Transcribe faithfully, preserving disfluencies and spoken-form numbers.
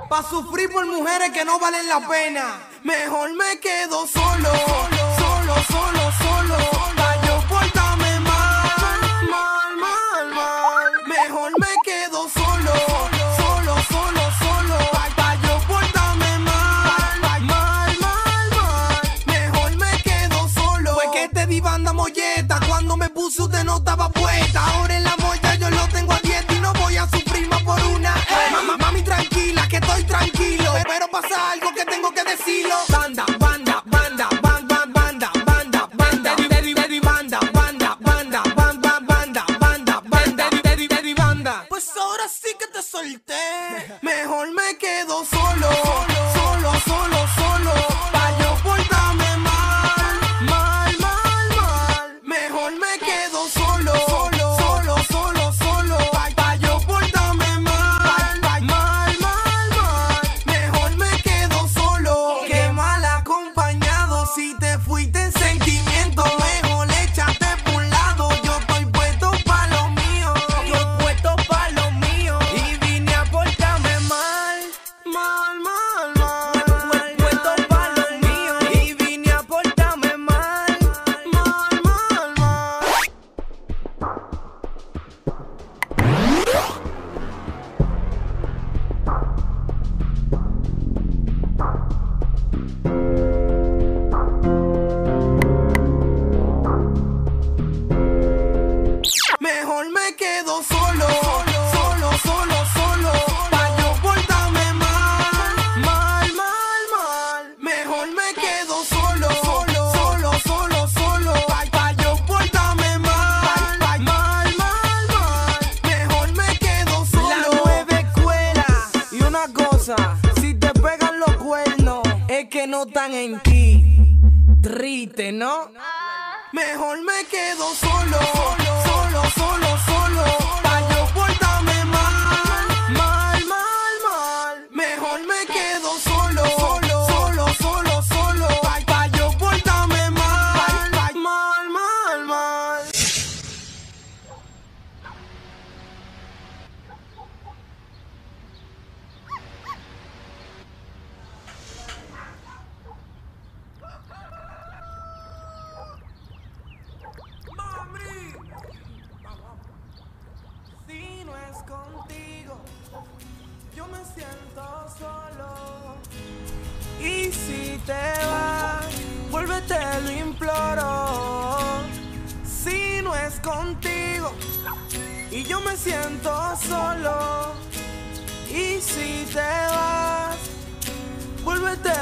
pa' sufrir por mujeres que no valen la pena. Mejor me quedo solo, solo, solo, solo, pa' yo portarme mal, mal, mal, mal. Mejor me quedo solo, solo, solo, solo, pa', pa' yo portarme mal, mal, mal, mal. Mejor me quedo solo. Fue que te di banda molleta cuando me puse usted no estaba puesta. Ahora el amor ya yo lo tengo a dieta y no voy a sufrir más por una. Ey, mami, mami, tranquila que estoy tranquilo, pero pasa algo que tengo que decirlo. Banda, banda, banda, banda, banda, banda, banda, daddy, daddy, banda, banda, banda, banda, banda, banda, banda, daddy, daddy, banda. Pues ahora sí que te solté. Mejor me quedo solo, solo, solo, solo, pa' yo portarme mal, mal, mal, mal. Mejor me quedo solo, solo, solo, solo, solo, pa', pa' yo portarme mal, mal, mal, mal. Mejor me quedo solo, que mal acompañado. Si te fuiste en sentimiento, mejor échate por un lado. Yo estoy puesto pa' lo mío, yo puesto pa' lo mío, y vine a portarme mal, mal, mal, mal. Puesto pa' lo mío, y vine a portarme mal, mal, mal, mal. Mejor me quedo solo, solo, solo, solo, pa' yo portarme mal, mal, mal, mal. Mejor me quedo solo, solo, solo, solo, solo, pa', pa' yo portarme mal, mal, mal, mal. Mejor me quedo solo. La nueva escuela. Y una cosa, si te pegan los cuernos, es que no están en ti. Triste, ¿no? Mejor me quedo solo, solo, solo, solo, pa' yo portarme mal, mal, mal, mal. Mejor me quedo solo, solo, solo, solo, solo, pa', pa' yo portarme mal, mal, mal, mal, mal. Si no es contigo, yo me siento solo. Y si te vas, vuélvete, lo imploro. Si no es contigo, y yo me siento solo. Y si te vas, vuélvete,